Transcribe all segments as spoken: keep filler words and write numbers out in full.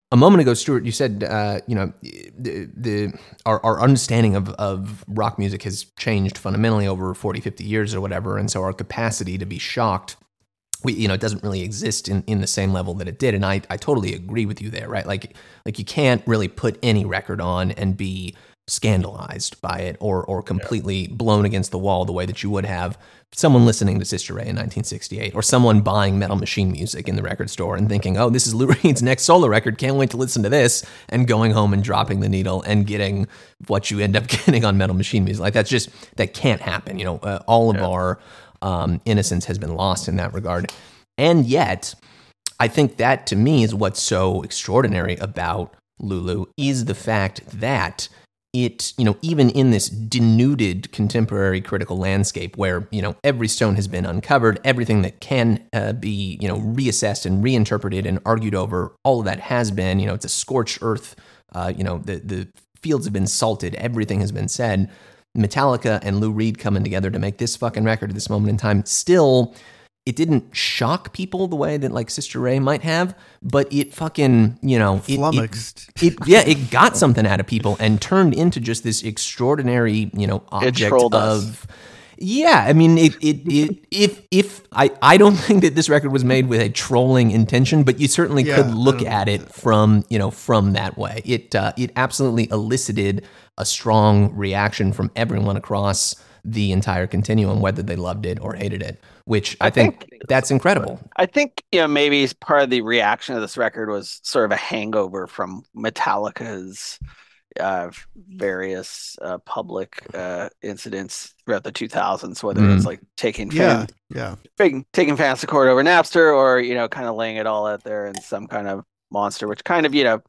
a moment ago, Stuart, you said, uh, you know, the, the our, our understanding of, of rock music has changed fundamentally over forty, fifty years or whatever. And so our capacity to be shocked, we, you know, it doesn't really exist in, in the same level that it did. And I, I totally agree with you there, right? Like, like you can't really put any record on and be scandalized by it or or completely yeah. blown against the wall the way that you would have someone listening to Sister Ray in nineteen sixty-eight, or someone buying Metal Machine music in the record store and thinking, oh, this is Lou Reed's next solo record, can't wait to listen to this, and going home and dropping the needle and getting what you end up getting on Metal Machine music. Like, that's just, that can't happen. You know, uh, all of yeah. our um, innocence has been lost in that regard. And yet, I think that, to me, is what's so extraordinary about Lulu, is the fact that it, you know, even in this denuded contemporary critical landscape where, you know, every stone has been uncovered, everything that can uh, be, you know, reassessed and reinterpreted and argued over, all of that has been, you know, it's a scorched earth, uh, you know, the, the fields have been salted, everything has been said. Metallica and Lou Reed coming together to make this fucking record at this moment in time, still, it didn't shock people the way that, like, Sister Ray might have, but it fucking, you know, it, flummoxed. It, it, yeah, it got something out of people and turned into just this extraordinary, you know, object of. Us. Yeah, I mean, it, it, it, if, if I, I don't think that this record was made with a trolling intention, but you certainly yeah, could look at it from, you know, from that way. It, uh, it absolutely elicited a strong reaction from everyone across the entire continuum, whether they loved it or hated it, which I, I think, think that's incredible. I think, you know, maybe part of the reaction to this record was sort of a hangover from Metallica's uh, various uh, public uh, incidents throughout the two thousands, whether mm. it's like taking yeah, fan, yeah. taking fans to court over Napster, or, you know, kind of laying it all out there in some kind of monster, which kind of, you know,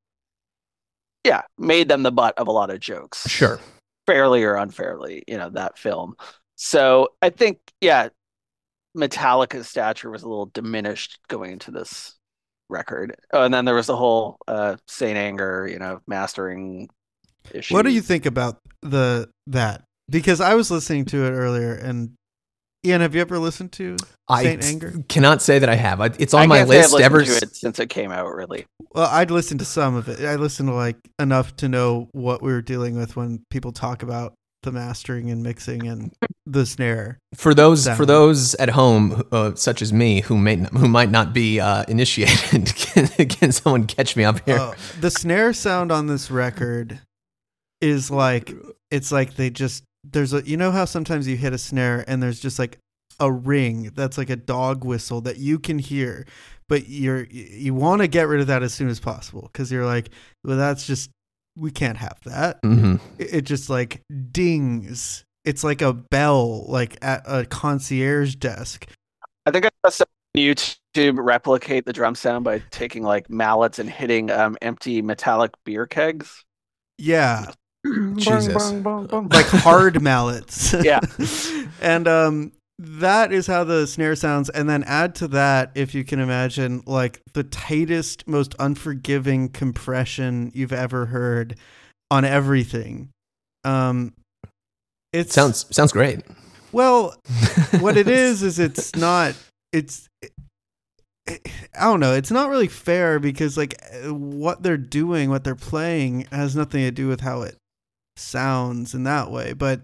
yeah, made them the butt of a lot of jokes. Sure. Fairly or unfairly, you know, that film. So I think, yeah, Metallica's stature was a little diminished going into this record. Oh, and then there was the whole uh, Saint Anger, you know, mastering issue. What do you think about the that? Because I was listening to it earlier, and Ian, have you ever listened to Saint I Anger? Cannot say that I have. It's on I my can't list say I've ever listened to it since it came out, really. Well, I'd listened to some of it. I listened to like enough to know what we were dealing with when people talk about the mastering and mixing and the snare. For those sound. for those at home, uh, such as me, who may who might not be uh, initiated, can, can someone catch me up here? Uh, the snare sound on this record is like, it's like they just, there's a, you know how sometimes you hit a snare and there's just like a ring that's like a dog whistle that you can hear, but you're, you want to get rid of that as soon as possible. Cause you're like, well, that's just, we can't have that. Mm-hmm. It, it just like dings. It's like a bell, like at a concierge desk. I think I saw YouTube replicate the drum sound by taking like mallets and hitting um, empty metallic beer kegs. Yeah. Jesus. Bong, bong, bong, bong. Like hard mallets. Yeah. And um, that is how the snare sounds. And then add to that, if you can imagine, like the tightest, most unforgiving compression you've ever heard on everything. Um, it sounds sounds great. Well, what it is is it's not. It's. It, it, I don't know. It's not really fair because like what they're doing, what they're playing, has nothing to do with how it sounds in that way. But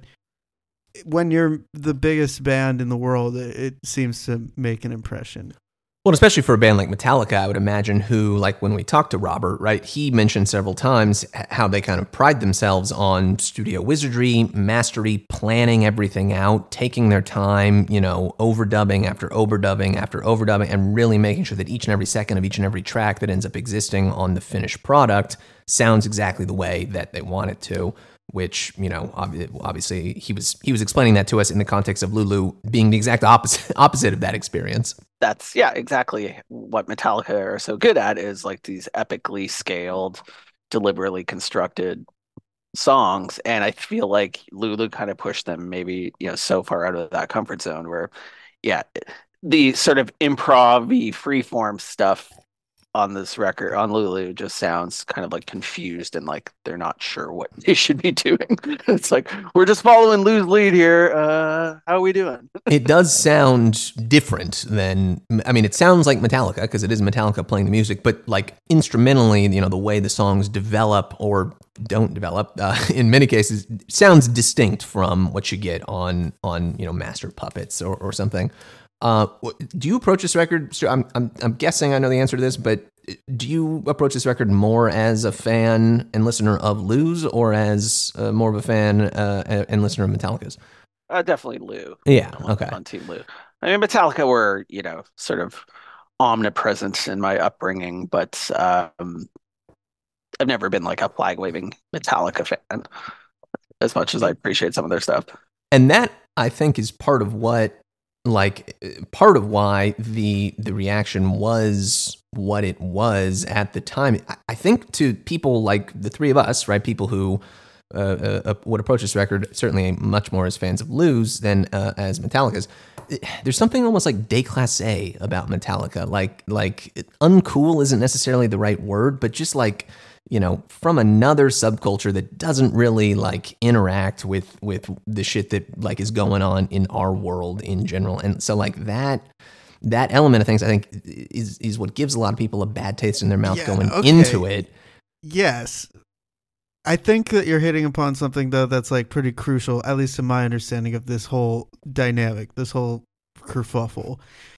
when you're the biggest band in the world, it, it seems to make an impression. Well, especially for a band like Metallica, I would imagine, who, like when we talked to Robert, right, he mentioned several times how they kind of pride themselves on studio wizardry, mastery, planning everything out, taking their time, you know, overdubbing after overdubbing after overdubbing, and really making sure that each and every second of each and every track that ends up existing on the finished product sounds exactly the way that they want it to. Which, you know, obviously he was he was explaining that to us in the context of Lulu being the exact opposite opposite of that experience. That's, yeah, exactly what Metallica are so good at, is like these epically scaled, deliberately constructed songs. And I feel like Lulu kind of pushed them maybe, you know, so far out of that comfort zone where, yeah, the sort of improv-y freeform stuff on this record on Lulu just sounds kind of like confused and like they're not sure what they should be doing. It's like we're just following Lou's lead here. Uh, how are we doing? It does sound different than, I mean, it sounds like Metallica because it is Metallica playing the music, but like instrumentally, you know, the way the songs develop or don't develop, uh, in many cases, sounds distinct from what you get on on you know Master Puppets or, or something. Uh, do you approach this record? I'm, I'm I'm guessing I know the answer to this, but do you approach this record more as a fan and listener of Lou's, or as uh, more of a fan uh, and listener of Metallica's? Uh, definitely Lou. Yeah. On, Okay. On Team Lou. I mean, Metallica were you know sort of omnipresent in my upbringing, but um, I've never been like a flag waving Metallica fan as much as I appreciate some of their stuff. And that I think is part of what. Like part of why the the reaction was what it was at the time. I think to people like the three of us, right? People who uh, uh, would approach this record certainly much more as fans of Lou's than uh, as Metallica's. There's something almost like déclassé about Metallica. Like like uncool isn't necessarily the right word, but just like, you know, from another subculture that doesn't really like interact with with the shit that like is going on in our world in general. And so like that that element of things I think is is what gives a lot of people a bad taste in their mouth Yeah, going okay. into it. Yes. I think that you're hitting upon something though that's like pretty crucial, at least in my understanding of this whole dynamic, this whole kerfuffle.